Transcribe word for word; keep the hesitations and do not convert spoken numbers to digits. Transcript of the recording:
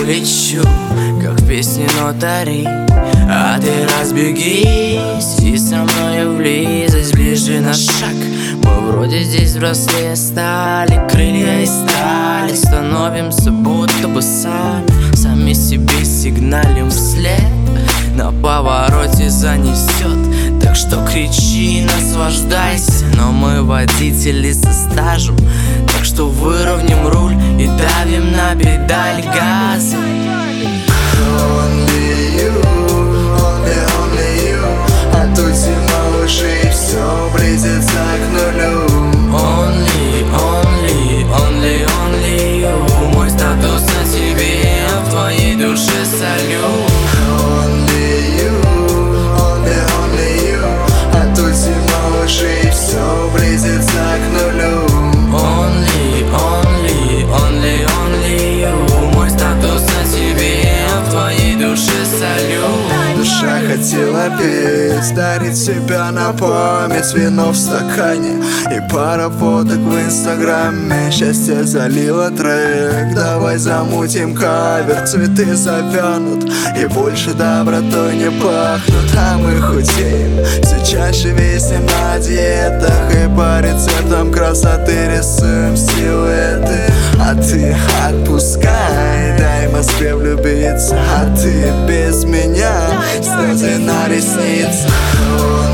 лечу, как в песне нотари, а ты разбегись и со мною в близость, ближе на шаг. Мы вроде здесь взрослее стали, крылья из стали, становимся будто бы сами, сами себе сигналим вслед. На повороте занесет, так что кричи, наслаждайся. Но мы водители со стажем, так что выровняем руль и давим на педаль газа. Only you, only, only you. А тут зима, лжи, и все близится к нулю. Only, only, only, only you. Мой статус на тебе, я в твоей душе солю. Only you, only, only you. А тут зима, лжи, и все близится к нулю. Only, only, only, only you. Мой статус на тебе, я в твоей душе солю. Душа хотела петь, дарить себя на память. Вино в стакане и пара фоток в инстаграме. Счастье залило трек, давай замутим кавер. Цветы завянут и больше добротой не пахнут. А мы худеем, все чаще висим на диетах. И по рецептам красоты рисуем силуэты. А ты отпускай, дай Москве влюбиться. А ты без меня, слезы на ресницах.